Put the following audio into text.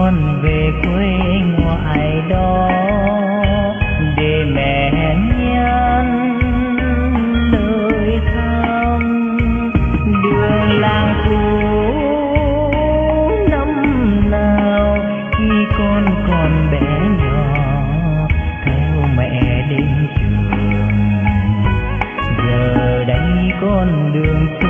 con về quê ngoại đó để mẹ nhắn lời thăm. Đường làng cũ năm nào khi con còn bé nhỏ theo mẹ đến trường, giờ đây con đường